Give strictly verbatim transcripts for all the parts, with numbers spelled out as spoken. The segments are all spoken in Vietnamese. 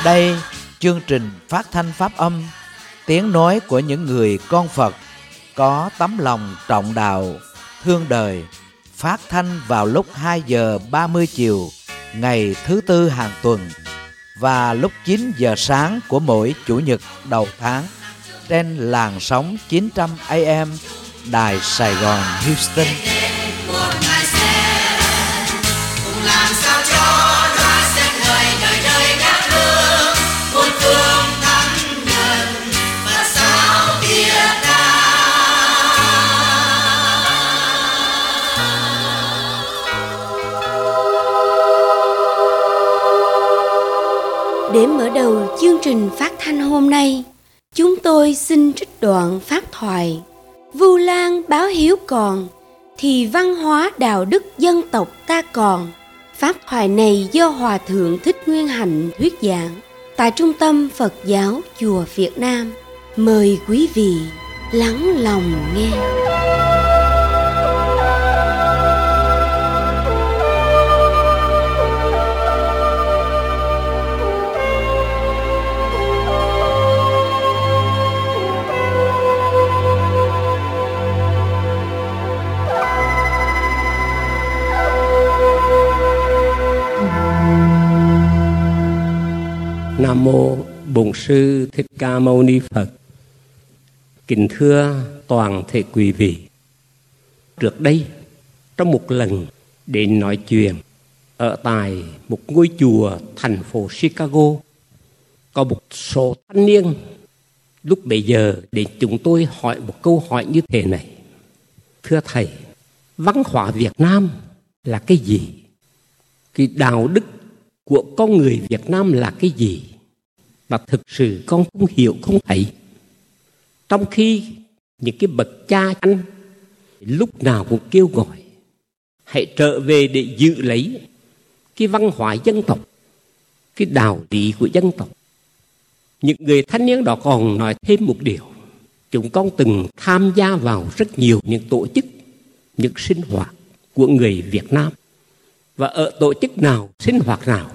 Đây, chương trình phát thanh pháp âm, tiếng nói của những người con Phật có tấm lòng trọng đạo, thương đời, phát thanh vào lúc hai giờ ba mươi chiều ngày thứ tư hàng tuần và lúc chín giờ sáng của mỗi Chủ nhật đầu tháng trên làn sóng chín trăm A M Đài Sài Gòn Houston. Để mở đầu chương trình phát thanh hôm nay, chúng tôi xin trích đoạn phát thoại: Vu Lan báo hiếu còn, thì văn hóa đạo đức dân tộc ta còn. Phát thoại này do Hòa Thượng Thích Nguyên Hạnh thuyết giảng tại Trung tâm Phật giáo Chùa Việt Nam. Mời quý vị lắng lòng nghe. Nam mô Bổn Sư Thích Ca Mâu Ni Phật. Kính thưa toàn thể quý vị, trước đây trong một lần đến nói chuyện ở tại một ngôi chùa thành phố Chicago, có một số thanh niên lúc bấy giờ đến chúng tôi hỏi một câu hỏi như thế này: thưa thầy, văn hóa Việt Nam là cái gì? Cái đạo đức của con người Việt Nam là cái gì? Và thực sự con không hiểu, không thấy. Trong khi những cái bậc cha anh lúc nào cũng kêu gọi hãy trở về để giữ lấy cái văn hóa dân tộc, cái đạo lý của dân tộc. Những người thanh niên đó còn nói thêm một điều: chúng con từng tham gia vào rất nhiều những tổ chức, những sinh hoạt của người Việt Nam. Và ở tổ chức nào, sinh hoạt nào,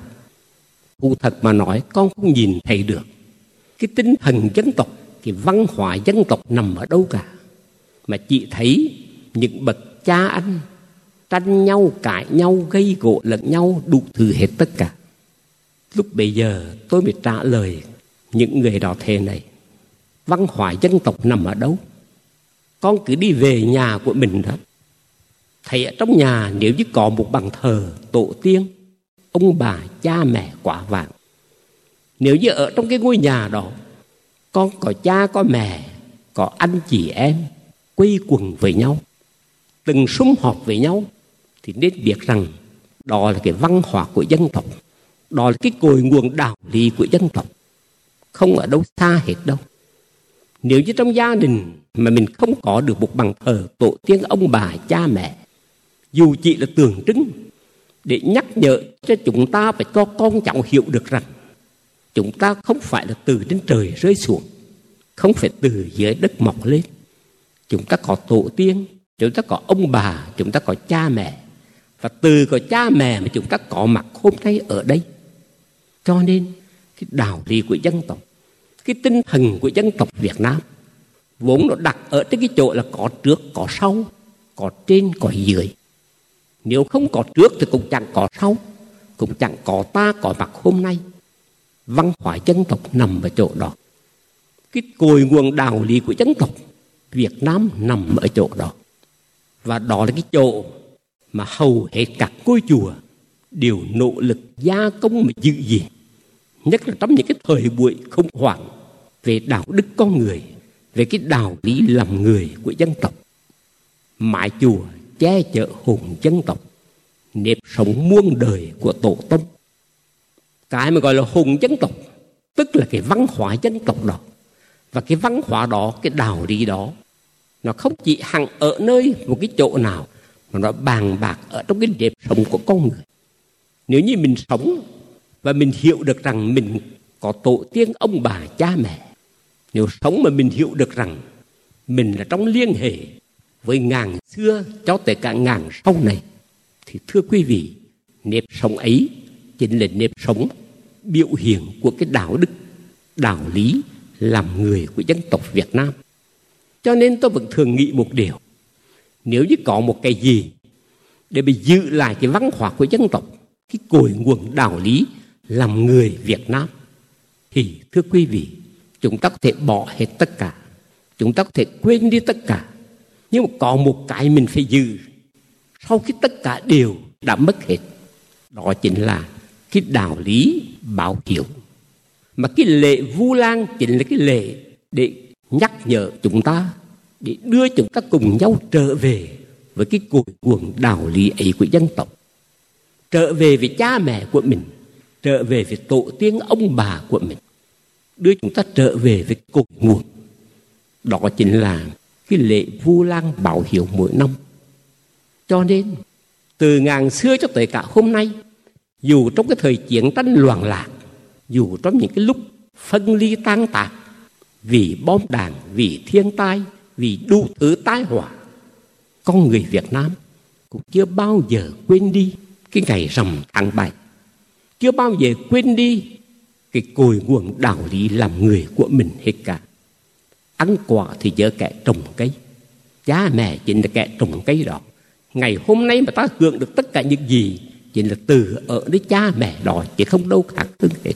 cụ thật mà nói, con không nhìn thấy được cái tinh thần dân tộc, cái văn hóa dân tộc nằm ở đâu cả. Mà chỉ thấy những bậc cha anh tranh nhau, cãi nhau, gây gổ lẫn nhau, đủ thứ hết tất cả. Lúc bây giờ tôi mới trả lời những người đó thế này: văn hóa dân tộc nằm ở đâu? Con cứ đi về nhà của mình đó, thấy ở trong nhà nếu như có một bàn thờ tổ tiên, ông bà, cha mẹ quả vàng, nếu như ở trong cái ngôi nhà đó con có cha, có mẹ, có anh chị em quây quần với nhau, từng sum họp với nhau, thì nên biết rằng đó là cái văn hóa của dân tộc, đó là cái cội nguồn đạo lý của dân tộc, không ở đâu xa hết đâu. Nếu như trong gia đình mà mình không có được một bàn thờ tổ tiên, ông bà, cha mẹ, dù chỉ là tượng trưng để nhắc nhở cho chúng ta phải cho con cháu hiểu được rằng chúng ta không phải là từ trên trời rơi xuống, không phải từ dưới đất mọc lên. Chúng ta có tổ tiên, chúng ta có ông bà, chúng ta có cha mẹ, và từ có cha mẹ mà chúng ta có mặt hôm nay ở đây. Cho nên cái đạo lý của dân tộc, cái tinh thần của dân tộc Việt Nam vốn nó đặt ở trên cái chỗ là có trước, có sau, có trên, có dưới. Nếu không có trước thì cũng chẳng có sau, cũng chẳng có ta có mặt hôm nay. Văn hóa dân tộc nằm ở chỗ đó. Cái cội nguồn đạo lý của dân tộc Việt Nam nằm ở chỗ đó. Và đó là cái chỗ mà hầu hết các ngôi chùa đều nỗ lực gia công mà giữ gìn. Nhất là trong những cái thời buổi khủng hoảng về đạo đức con người, về cái đạo lý làm người của dân tộc. Mái chùa che chở hồn dân tộc, nếp sống muôn đời của tổ tông. Cái mà gọi là hồn dân tộc tức là cái văn hóa dân tộc đó. Và cái văn hóa đó, cái đạo lý đó, nó không chỉ hằng ở nơi một cái chỗ nào, mà nó bàn bạc ở trong cái nếp sống của con người. Nếu như mình sống và mình hiểu được rằng mình có tổ tiên ông bà cha mẹ, nếu sống mà mình hiểu được rằng mình là trong liên hệ với ngàn xưa cho tới cả ngàn sau này, thì thưa quý vị, nếp sống ấy chính là nếp sống biểu hiện của cái đạo đức, đạo lý làm người của dân tộc Việt Nam. Cho nên tôi vẫn thường nghĩ một điều, nếu như có một cái gì để bị giữ lại cái văn hóa của dân tộc, cái cội nguồn đạo lý làm người Việt Nam, thì thưa quý vị, chúng ta có thể bỏ hết tất cả, chúng ta có thể quên đi tất cả. Nhưng mà có một cái mình phải giữ sau khi tất cả đều đã mất hết, đó chính là cái đạo lý báo hiếu. Mà cái lễ Vu Lan chính là cái lễ để nhắc nhở chúng ta, để đưa chúng ta cùng nhau trở về với cái cội nguồn đạo lý ấy của dân tộc, trở về với cha mẹ của mình, trở về với tổ tiên ông bà của mình, đưa chúng ta trở về với cội nguồn. Đó chính là cái lễ Vu Lan báo hiếu mỗi năm. Cho nên từ ngàn xưa cho tới cả hôm nay, dù trong cái thời chiến tranh loạn lạc, dù trong những cái lúc phân ly tan tạc, vì bom đạn, vì thiên tai, vì đủ thứ tai họa, con người Việt Nam cũng chưa bao giờ quên đi cái ngày rằm tháng bảy, chưa bao giờ quên đi cái cội nguồn đạo lý làm người của mình hết cả. Ăn quả thì nhớ kẻ trồng cây, cha mẹ chính là kẻ trồng cây đó. Ngày hôm nay mà ta hưởng được tất cả những gì chính là từ ở với cha mẹ đó, chứ không đâu khác hơn hết.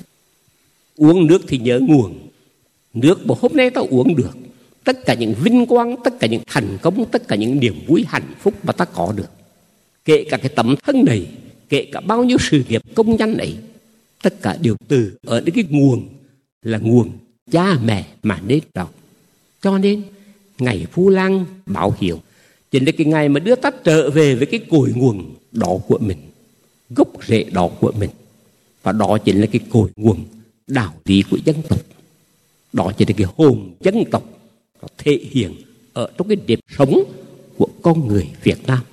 Uống nước thì nhớ nguồn, nước mà hôm nay ta uống được, tất cả những vinh quang, tất cả những thành công, tất cả những niềm vui hạnh phúc mà ta có được, kể cả cái tấm thân này, kể cả bao nhiêu sự nghiệp công danh ấy, tất cả đều từ ở đến cái nguồn là nguồn cha mẹ mà nên đó. Cho nên ngày Vu Lan báo hiếu chính là cái ngày mà đưa ta trở về với cái cội nguồn đó của mình, gốc rễ đó của mình. Và đó chính là cái cội nguồn đạo lý của dân tộc. Đó chính là cái hồn dân tộc nó thể hiện ở trong cái nếp sống của con người Việt Nam.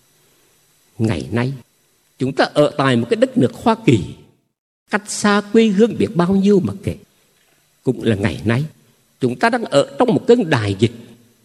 Ngày nay chúng ta ở tại một cái đất nước Hoa Kỳ, cách xa quê hương biết bao nhiêu mà kể. Cũng là ngày nay chúng ta đang ở trong một cơn đại dịch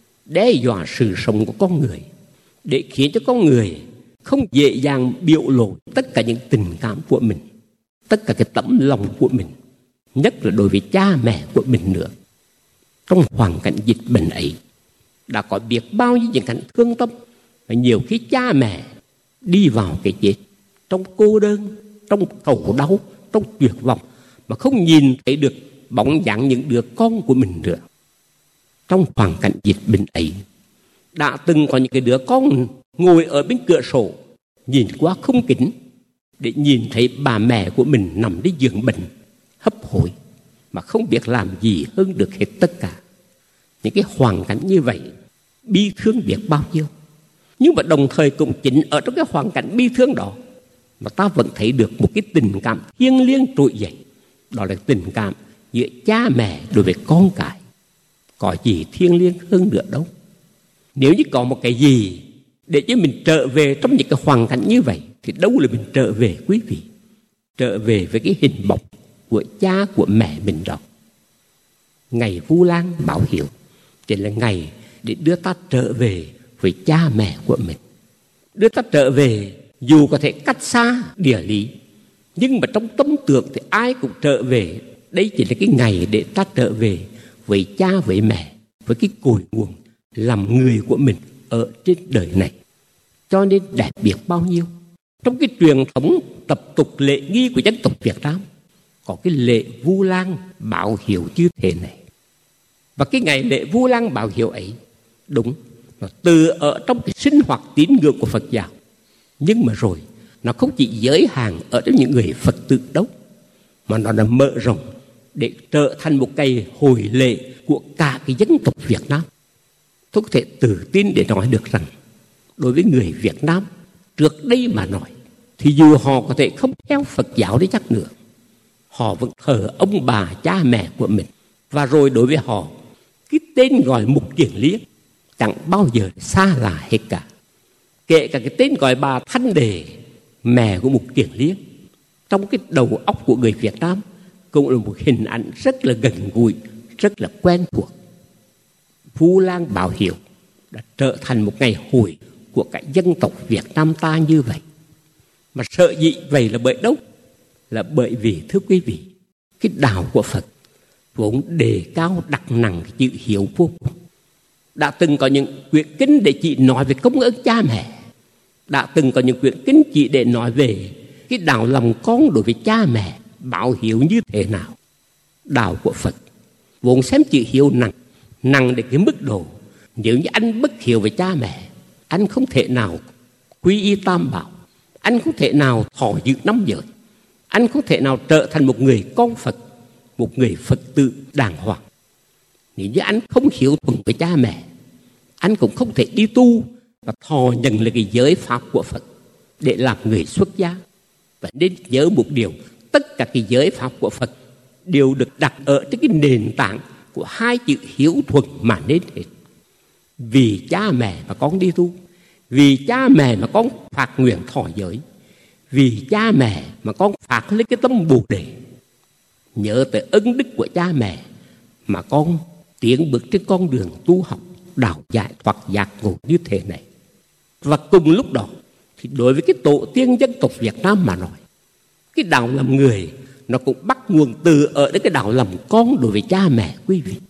đe dọa sự sống của con người, để khiến cho con người không dễ dàng biểu lộ tất cả những tình cảm của mình, tất cả cái tấm lòng của mình, nhất là đối với cha mẹ của mình nữa. Trong hoàn cảnh dịch bệnh ấy, đã có biết bao nhiêu những cảnh thương tâm, và nhiều khi cha mẹ đi vào cái chết trong cô đơn, trong khổ đau, trong tuyệt vọng, mà không nhìn thấy được bóng dáng những đứa con của mình nữa. Trong hoàn cảnh dịch bệnh ấy, đã từng có những cái đứa con ngồi ở bên cửa sổ, nhìn qua khung kính để nhìn thấy bà mẹ của mình nằm trên giường bệnh, hấp hối, mà không biết làm gì hơn được hết tất cả. Những cái hoàn cảnh như vậy, bi thương biết bao nhiêu. Nhưng mà đồng thời cũng chính ở trong cái hoàn cảnh bi thương đó mà ta vẫn thấy được một cái tình cảm thiêng liêng trỗi dậy. Đó là tình cảm giữa cha mẹ đối với con cái. Có gì thiêng liêng hơn nữa đâu. Nếu như có một cái gì để cho mình trở về trong những cái hoàn cảnh như vậy, thì đâu là mình trở về quý vị? Trở về với cái hình bóng của cha của mẹ mình đó. Ngày Vu Lan báo hiếu chính là ngày để đưa ta trở về với cha mẹ của mình, đưa ta trở về dù có thể cách xa địa lý, nhưng mà trong tâm tưởng thì ai cũng trở về. Đây chỉ là cái ngày để ta trở về với cha với mẹ, với cái cội nguồn làm người của mình ở trên đời này. Cho nên đẹp biết bao nhiêu. Trong cái truyền thống tập tục lễ nghi của dân tộc Việt Nam, có cái lễ Vu Lan báo hiếu như thế này. Và cái ngày lễ Vu Lan báo hiếu ấy, đúng, nó từ ở trong cái sinh hoạt tín ngưỡng của Phật giáo. Nhưng mà rồi, nó không chỉ giới hạn ở trong những người Phật tử đâu, mà nó đã mở rộng để trở thành một ngày hồi lễ của cả cái dân tộc Việt Nam. Tôi có thể tự tin để nói được rằng, đối với người Việt Nam, trước đây mà nói, thì dù họ có thể không theo Phật giáo đấy chắc nữa, họ vẫn thờ ông bà cha mẹ của mình. Và rồi đối với họ, cái tên gọi Mục Kiền Liên chẳng bao giờ xa lạ hết cả. Kể cả cái tên gọi bà Thanh Đề, mẹ của Mục Kiền Liên, trong cái đầu óc của người Việt Nam cũng là một hình ảnh rất là gần gũi, rất là quen thuộc. Vu Lan báo hiếu đã trở thành một ngày hội của cả dân tộc Việt Nam ta như vậy. Mà sợ dĩ vậy là bởi đâu? Là bởi vì, thưa quý vị, Cái đạo của Phật vốn đề cao đặt nặng cái chữ hiếu vô cùng. Đã từng có những quyển kinh để chỉ nói về công ơn cha mẹ. Đã từng có những quyển kinh chỉ để nói về cái đạo lòng con đối với cha mẹ, báo hiếu như thế nào. Đạo của Phật vốn xem chữ hiếu nặng, nặng đến cái mức độ nếu như anh bất hiếu với cha mẹ, anh không thể nào quy y tam bảo, anh không thể nào thọ giữ năm giới, anh không thể nào trở thành một người con Phật, một người Phật tử đàng hoàng. Nếu như anh không hiếu thuận với cha mẹ, anh cũng không thể đi tu và thọ nhận là cái giới pháp của Phật để làm người xuất gia. Và nên nhớ một điều, tất cả cái giới pháp của Phật đều được đặt ở trên cái nền tảng của hai chữ hiếu thuận mà nên hết. Vì cha mẹ mà con đi tu, vì cha mẹ mà con phát nguyện thọ giới, vì cha mẹ mà con phát lấy cái tâm Bồ Đề, nhớ tới ân đức của cha mẹ mà con tiến bước trên con đường tu học đạo giải thoát giác ngộ như thế này. Và cùng lúc đó thì đối với cái tổ tiên dân tộc Việt Nam mà nói, cái đạo làm người nó cũng bắt nguồn từ ở đến cái đạo làm con đối với cha mẹ quý vị.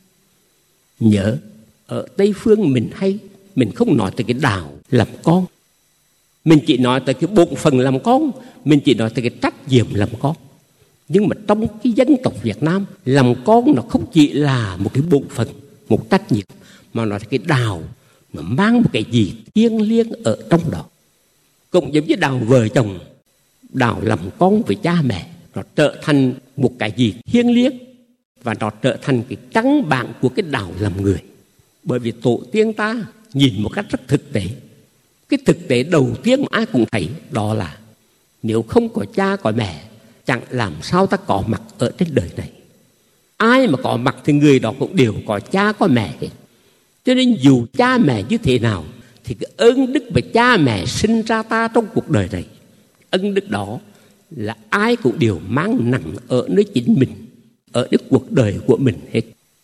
Nhớ ở Tây Phương mình hay mình không nói tới cái đạo làm con, mình chỉ nói tới cái bổn phận làm con, mình chỉ nói tới cái trách nhiệm làm con. Nhưng mà trong cái dân tộc Việt Nam, làm con nó không chỉ là một cái bổn phận, một trách nhiệm, mà nó là cái đạo, nó mang một cái gì thiêng liêng ở trong đó. Cũng giống như đạo vợ chồng, đạo làm con với cha mẹ, nó trở thành một cái gì thiêng liêng và nó trở thành cái căn bản của cái đạo làm người. Bởi vì tổ tiên ta nhìn một cách rất thực tế. Cái thực tế đầu tiên mà ai cũng thấy đó là nếu không có cha có mẹ, chẳng làm sao ta có mặt ở trên đời này. Ai mà có mặt thì người đó cũng đều có cha có mẹ hết. Cho nên dù cha mẹ như thế nào thì cái ơn đức mà cha mẹ sinh ra ta trong cuộc đời này, ân đức đó là ai cũng đều mang nặng ở nơi chính mình, ở nơi cuộc đời của mình hết.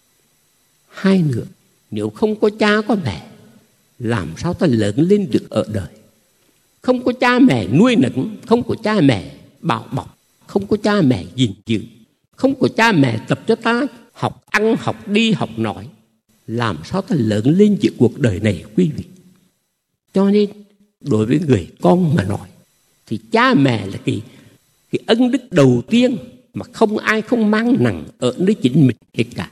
Hai nữa, nếu không có cha có mẹ, làm sao ta lớn lên được ở đời. Không có cha mẹ nuôi nấng, không có cha mẹ bảo bọc, không có cha mẹ gìn giữ, không có cha mẹ tập cho ta học ăn, học đi, học nói, làm sao ta lớn lên giữa cuộc đời này quý vị. Cho nên đối với người con mà nói thì cha mẹ là cái, cái ân đức đầu tiên mà không ai không mang nặng ở nơi chính mình hết cả.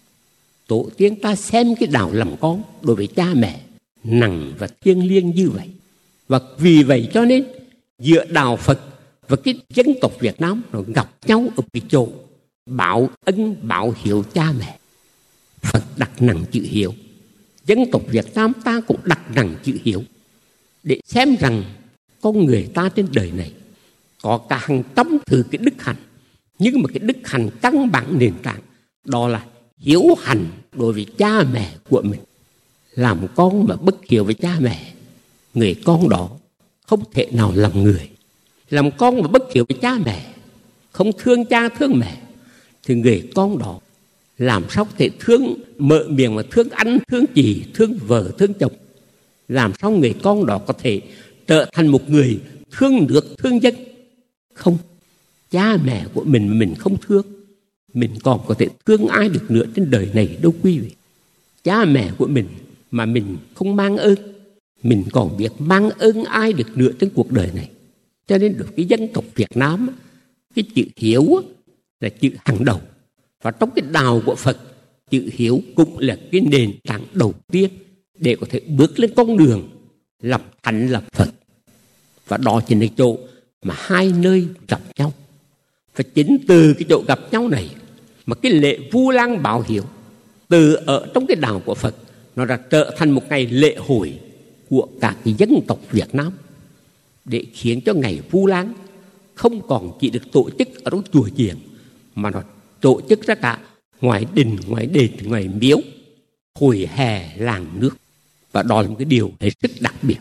Tổ tiên ta xem cái đạo làm con đối với cha mẹ nặng và thiêng liêng như vậy. Và vì vậy cho nên giữa đạo Phật và cái dân tộc Việt Nam nó gặp nhau ở cái chỗ báo ân báo hiếu cha mẹ. Phật đặt nặng chữ hiếu, dân tộc Việt Nam ta cũng đặt nặng chữ hiếu, để xem rằng con người ta trên đời này có cả hàng trăm thứ cái đức hạnh, nhưng mà cái đức hạnh căn bản nền tảng đó là hiếu hạnh đối với cha mẹ của mình. Làm con mà bất hiếu với cha mẹ, người con đó không thể nào làm người. Làm con mà bất hiếu với cha mẹ, không thương cha thương mẹ, thì người con đó làm sao có thể thương mở miệng mà thương anh, thương chị, thương vợ, thương chồng. Làm sao người con đó có thể trở thành một người thương nước, thương dân. Không, cha mẹ của mình mà mình không thương, mình còn có thể thương ai được nữa trên đời này đâu quý vị. Cha mẹ của mình mà mình không mang ơn, mình còn biết mang ơn ai được nữa trên cuộc đời này. Cho nên đối với dân tộc Việt Nam, cái chữ hiếu là chữ hàng đầu. Và trong cái đạo của Phật, chữ hiếu cũng là cái nền tảng đầu tiên để có thể bước lên con đường làm thánh lập Phật. Và đó chính là chỗ mà hai nơi gặp nhau. Và chính từ cái chỗ gặp nhau này mà cái lễ Vu Lan báo hiếu từ ở trong cái đạo của Phật nó đã trở thành một ngày lễ hội của cả cái dân tộc Việt Nam, để khiến cho ngày Vu Lan không còn chỉ được tổ chức ở trong chùa chiền, mà nó tổ chức ra cả ngoài đình, ngoài đền, ngoài miếu, hồi hè làng nước. Và đó là một cái điều hết sức đặc biệt.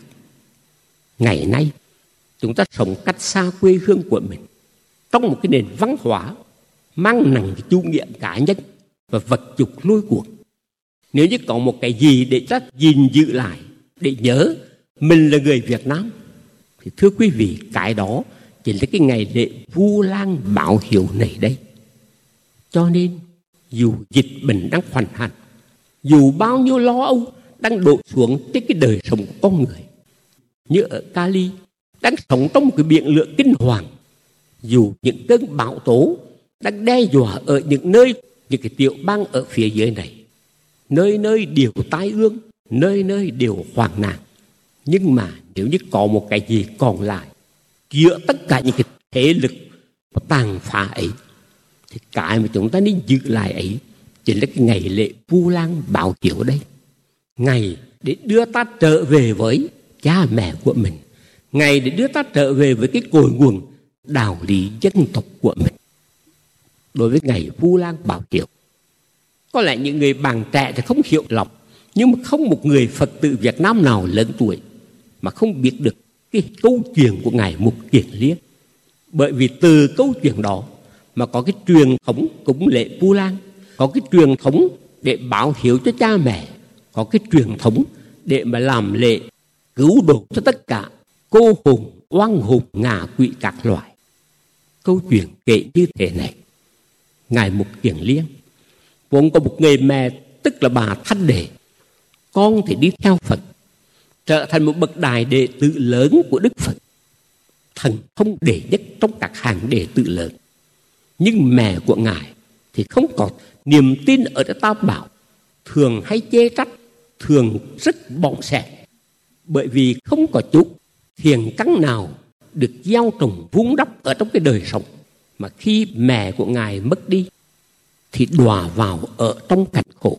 Ngày nay chúng ta sống cách xa quê hương của mình, trong một cái nền văn hóa mang nặng cái chủ nghĩa cá nhân và vật dục lôi cuồng. Nếu như có một cái gì để ta gìn giữ lại, để nhớ mình là người Việt Nam, thì thưa quý vị, cái đó chính là cái ngày lễ Vu Lan báo hiếu này đây. Cho nên dù dịch bệnh đang hoành hành, dù bao nhiêu lo âu đang đổ xuống trên cái đời sống của con người, như ở Cali đang sống trong một cái biển lửa kinh hoàng, dù những cơn bão tố đang đe dọa ở những nơi, những cái tiểu bang ở phía dưới này, nơi nơi đều tai ương, nơi nơi đều hoạn nạn. Nhưng mà nếu như có một cái gì còn lại giữa tất cả những cái thế lực tàn phá ấy, thì cái mà chúng ta nên giữ lại ấy chính là cái ngày lễ Vu Lan Báo Chiếu đây. Ngày để đưa ta trở về với cha mẹ của mình, ngày để đưa ta trở về với cái cội nguồn đạo lý dân tộc của mình. Đối với ngày Vu Lan Báo Chiếu, có lẽ những người bạn trẻ thì không hiểu lòng, nhưng mà không một người Phật tử Việt Nam nào lớn tuổi mà không biết được cái câu chuyện của ngài Mục Kiền Liên. Bởi vì từ câu chuyện đó mà có cái truyền thống cúng lễ Vu Lan, có cái truyền thống để báo hiếu cho cha mẹ, có cái truyền thống để mà làm lễ cứu độ cho tất cả cô hồn, oan hồn, ngạ quỷ các loại. Câu chuyện kể như thế này: ngài Mục Kiền Liên vốn có một người mẹ, tức là bà Thanh Đệ. Con thì đi theo Phật, trở thành một bậc đại đệ tử lớn của Đức Phật, thần thông đệ nhất trong các hàng đệ tử lớn. Nhưng mẹ của ngài thì không có niềm tin ở trong Tam Bảo, thường hay chê trách, thường rất bỏng sẻ, bởi vì không có chút thiền căn nào được gieo trồng vun đắp ở trong cái đời sống. Mà khi mẹ của ngài mất đi thì đọa vào ở trong cảnh khổ.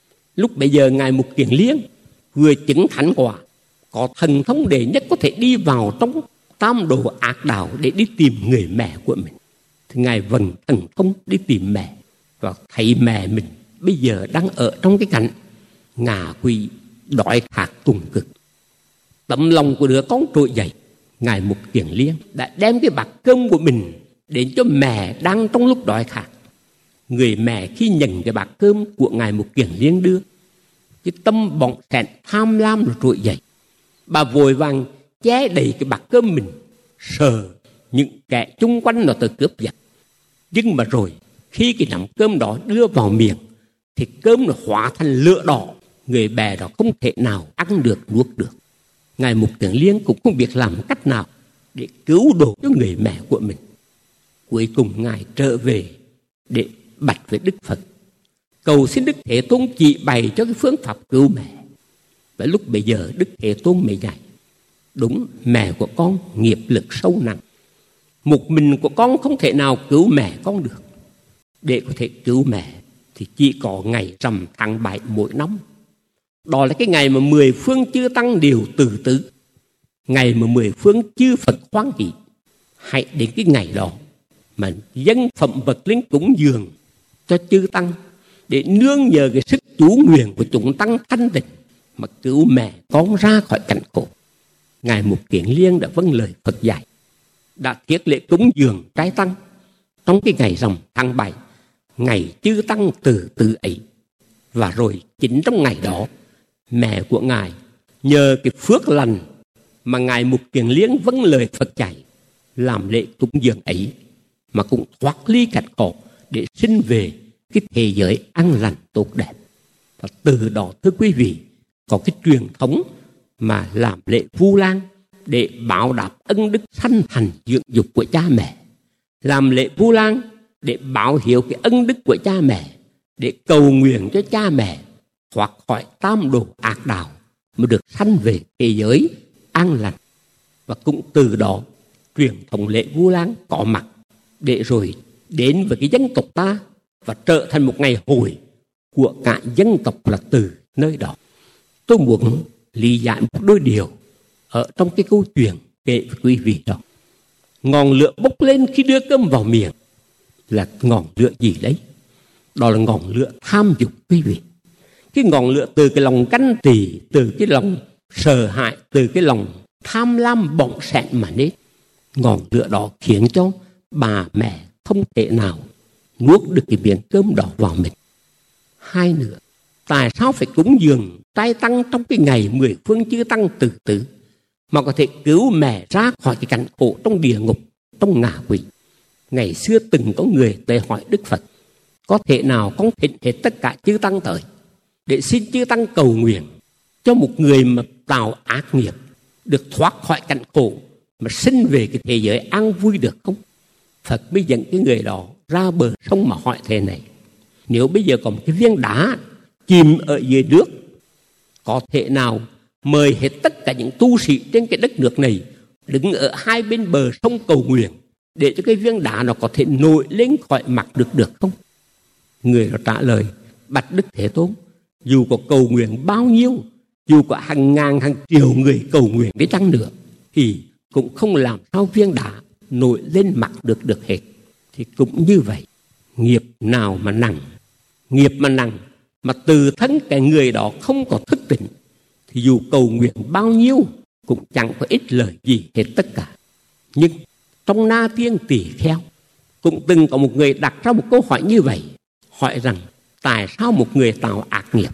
Lúc bây giờ ngài Mục Kiền Liên vừa chứng thánh quả, có thần thông đệ nhất có thể đi vào trong tam đồ ác đạo để đi tìm người mẹ của mình. Thì ngài vận thần thông đi tìm mẹ, và thấy mẹ mình bây giờ đang ở trong cái cảnh ngạ quỷ đói khát cùng cực. Tấm lòng của đứa con trỗi dậy, ngài Mục Kiền Liên đã đem cái bát cơm của mình đến cho mẹ đang trong lúc đói khát. Người mẹ khi nhận cái bát cơm của ngài Mục Kiền Liên đưa, cái tâm bỏng sẹn tham lam rồi trỗi dậy. Bà vội vàng che đầy cái bát cơm mình, sợ những kẻ chung quanh nó tới cướp giật. Nhưng mà rồi khi cái nắm cơm đó đưa vào miệng thì cơm nó hóa thành lửa đỏ. Người mẹ đó không thể nào ăn được, nuốt được. ngài Mục Kiền Liên cũng không biết làm cách nào để cứu độ cho người mẹ của mình. Cuối cùng ngài trở về để bạch với Đức Phật, cầu xin Đức Thế Tôn chỉ bày cho cái phương pháp cứu mẹ. Và lúc bây giờ Đức Thế Tôn mới dạy: đúng, mẹ của con nghiệp lực sâu nặng, một mình của con không thể nào cứu mẹ con được. Để có thể cứu mẹ thì chỉ có ngày rằm tháng bảy mỗi năm. Đó là cái ngày mà mười phương chư tăng đều từ tứ, ngày mà mười phương chư Phật hoan hỷ. Hãy đến cái ngày đó mà dâng phẩm vật lên cúng dường cho chư tăng, để nương nhờ cái sức chú nguyện của chúng tăng thanh tịnh mà cứu mẹ con ra khỏi cảnh khổ. ngài Mục Kiền Liên đã vâng lời Phật dạy, đã thiết lễ cúng dường trái tăng trong cái ngày rằm tháng bảy, ngày chư tăng từ từ ấy. Và rồi chính trong ngày đó, mẹ của ngài nhờ cái phước lành mà ngài Mục Kiền Liên vâng lời Phật dạy, làm lễ cúng dường ấy mà cũng thoát ly cảnh khổ để sinh về cái thế giới an lành tốt đẹp. Và từ đó thưa quý vị, có cái truyền thống mà làm lễ Vu Lan để báo đáp ân đức sanh thành dưỡng dục của cha mẹ, làm lễ Vu Lan để báo hiếu cái ân đức của cha mẹ, để cầu nguyện cho cha mẹ thoát khỏi tam đồ ác đạo mà được sanh về thế giới an lành. Và cũng từ đó truyền thống lễ Vu Lan có mặt để rồi đến với cái dân tộc ta và trở thành một ngày hội của cả dân tộc là từ nơi đó. Tôi muốn lý giải một đôi điều ở trong cái câu chuyện kể với quý vị đó. Ngọn lửa bốc lên khi đưa cơm vào miệng là ngọn lửa gì đấy? Đó là ngọn lửa tham dục quý vị. Cái ngọn lửa từ cái lòng canh trì, từ cái lòng sợ hãi, từ cái lòng tham lam bỏng sẹn mà nên. Ngọn lửa đó khiến cho bà mẹ không thể nào nuốt được cái miếng cơm đó vào mình. Hai nữa, tại sao phải cúng dường trai tăng trong cái ngày mười phương chư tăng từ tứ mà có thể cứu mẹ ra khỏi cái cảnh khổ trong địa ngục, trong ngạ quỷ? Ngày xưa từng có người tới hỏi Đức Phật: có thể nào con thịnh hết tất cả chư tăng tới để xin chư tăng cầu nguyện cho một người mà tạo ác nghiệp được thoát khỏi cảnh khổ mà sinh về cái thế giới an vui được không? Phật mới dẫn cái người đó ra bờ sông mà hỏi thế này: nếu bây giờ có một cái viên đá chìm ở dưới nước, có thể nào mời hết tất cả những tu sĩ trên cái đất nước này đứng ở hai bên bờ sông cầu nguyện để cho cái viên đá nó có thể nổi lên khỏi mặt được được không? Người đó trả lời: bạch Đức Thế Tôn, dù có cầu nguyện bao nhiêu, dù có hàng ngàn hàng triệu người cầu nguyện với chăng nữa, thì cũng không làm sao viên đá nổi lên mặt được được hết. Thì cũng như vậy, nghiệp nào mà nặng, nghiệp mà nặng mà từ thân cái người đó không có thức tỉnh, thì dù cầu nguyện bao nhiêu cũng chẳng có ích lợi gì hết tất cả. Nhưng trong Na Tiên Tỷ Kheo cũng từng có một người đặt ra một câu hỏi như vậy, hỏi rằng tại sao một người tạo ác nghiệp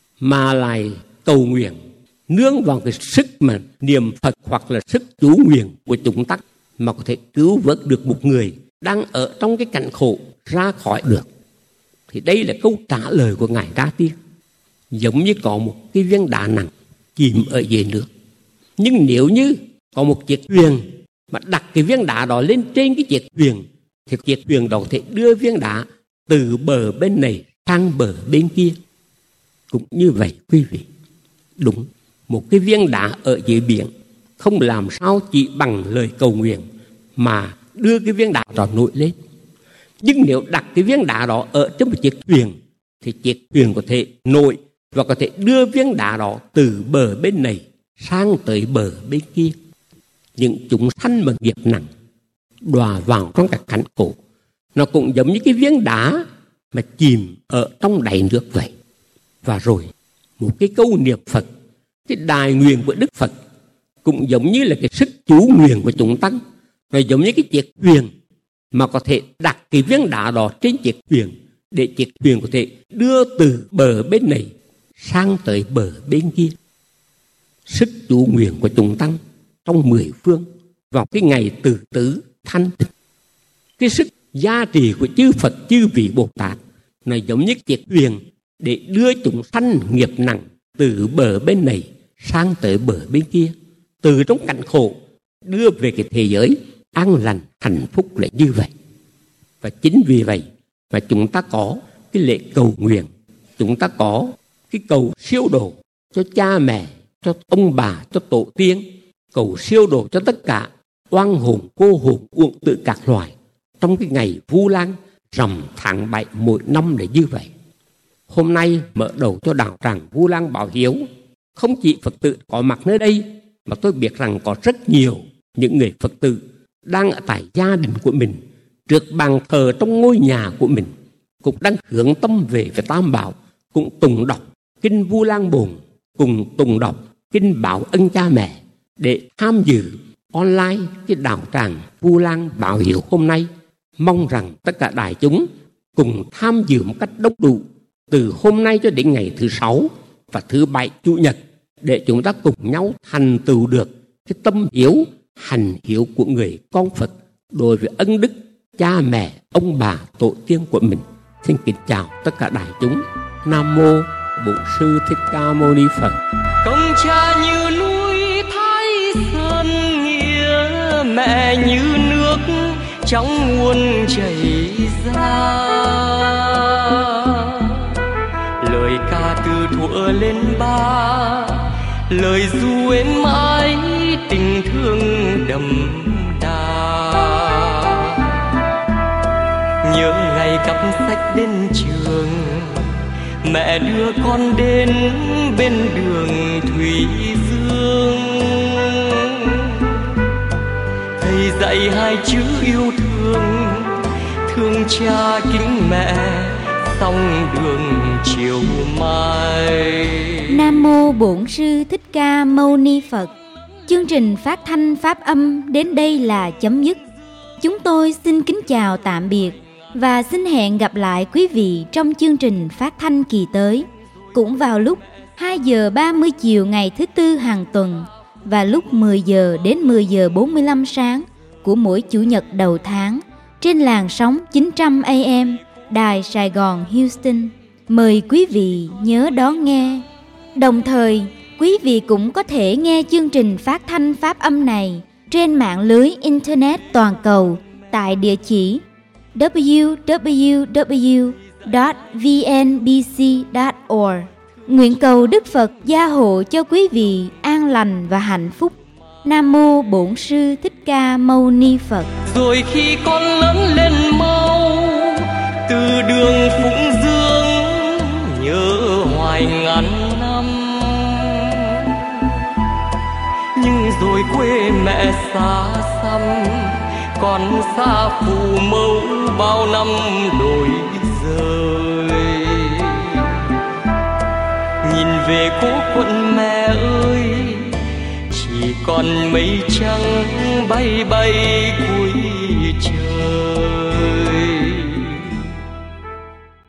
mà lại cầu nguyện nương vào cái sức mà niệm Phật hoặc là sức chú nguyện của chúng ta mà có thể cứu vớt được một người đang ở trong cái cảnh khổ ra khỏi được. Thì đây là câu trả lời của Ngài Na Tiên. Giống như có một cái viên đá nặng chìm ở dưới nước, nhưng nếu như có một chiếc thuyền mà đặt cái viên đá đó lên trên cái chiếc thuyền, thì chiếc thuyền đó có thể đưa viên đá từ bờ bên này sang bờ bên kia. Cũng như vậy quý vị, đúng, một cái viên đá ở dưới biển không làm sao chỉ bằng lời cầu nguyện mà đưa cái viên đá đó nổi lên. Nhưng nếu đặt cái viên đá đó ở trên một chiếc thuyền, thì chiếc thuyền có thể nổi và có thể đưa viên đá đó từ bờ bên này sang tới bờ bên kia. Những chúng sanh mà nghiệp nặng đọa vào trong các cảnh khổ, nó cũng giống như cái viên đá mà chìm ở trong đáy nước vậy. Và rồi một cái câu niệm Phật, cái đài nguyện của Đức Phật cũng giống như là cái sức chú nguyện của chúng ta, nó giống như cái chiếc thuyền mà có thể đặt cái viên đá đó trên chiếc thuyền để chiếc thuyền có thể đưa từ bờ bên này sang tới bờ bên kia. Sức chú nguyện của chúng ta trong mười phương vào cái ngày từ tứ thanh tịnh, cái sức gia trì của chư Phật chư vị Bồ Tát nó giống như chiếc thuyền để đưa chúng sanh nghiệp nặng từ bờ bên này sang tới bờ bên kia, từ trong cảnh khổ đưa về cái thế giới an lành hạnh phúc là như vậy. Và chính vì vậy mà chúng ta có cái lễ cầu nguyện, chúng ta có cái cầu siêu độ cho cha mẹ, cho ông bà, cho tổ tiên, cầu siêu độ cho tất cả oan hồn, cô hồn, uổng tự các loài trong cái ngày Vu Lan rằm tháng bảy mỗi năm là như vậy. Hôm nay mở đầu cho đạo tràng Vu Lan Bảo Hiếu, không chỉ Phật tử có mặt nơi đây, mà tôi biết rằng có rất nhiều những người Phật tử đang ở tại gia đình của mình, trước bàn thờ trong ngôi nhà của mình, cũng đang hướng tâm về với Tam Bảo, cũng tùng đọc kinh Vu Lan Bồn, cùng tùng đọc kinh Báo Ân Cha Mẹ để tham dự online cái đạo tràng Vu Lan Bảo Hiếu hôm nay. Mong rằng tất cả đại chúng cùng tham dự một cách đông đủ từ hôm nay cho đến ngày thứ sáu và thứ bảy chủ nhật, để chúng ta cùng nhau thành tựu được cái tâm hiếu hành hiếu của người con Phật đối với ân đức cha mẹ, ông bà, tổ tiên của mình. Xin kính chào tất cả đại chúng. Nam mô Bổn Sư Thích Ca Mâu Ni Phật. Công cha như núi Thái Sơn, nghĩa mẹ như nước trong nguồn chảy ra. Lời ca từ thuở lên ba, lời ru êm mãi tình thương đậm đà. Nhớ ngày cặp sách đến trường, mẹ đưa con đến bên đường Thủy Dương. Thầy dạy hai chữ yêu thương, thương cha kính mẹ, xong đường chiều mai. Nam mô Bổn Sư Thích Ca Mâu Ni Phật. Chương trình phát thanh pháp âm đến đây là chấm dứt. Chúng tôi xin kính chào tạm biệt và xin hẹn gặp lại quý vị trong chương trình phát thanh kỳ tới, cũng vào lúc hai giờ ba mươi chiều ngày thứ tư hàng tuần và lúc mười giờ đến mười giờ bốn mươi lăm sáng của mỗi chủ nhật đầu tháng trên làn sóng chín trăm A M Đài Sài Gòn Houston. Mời quý vị nhớ đón nghe. Đồng thời, quý vị cũng có thể nghe chương trình phát thanh pháp âm này trên mạng lưới Internet toàn cầu tại địa chỉ w w w chấm v n b c chấm org. Nguyện cầu Đức Phật gia hộ cho quý vị an lành và hạnh phúc. Nam mô Bổn Sư Thích Ca Mâu Ni Phật. Rồi khi con lớn lên mau, từ đường Phụng Dương nhớ hoài ngàn năm. Nhưng rồi quê mẹ xa xăm, con xa Phù Mẫu bao năm đổi rời. Nhìn về cố quận mẹ ơi, chỉ còn mây trắng bay bay cuối trời.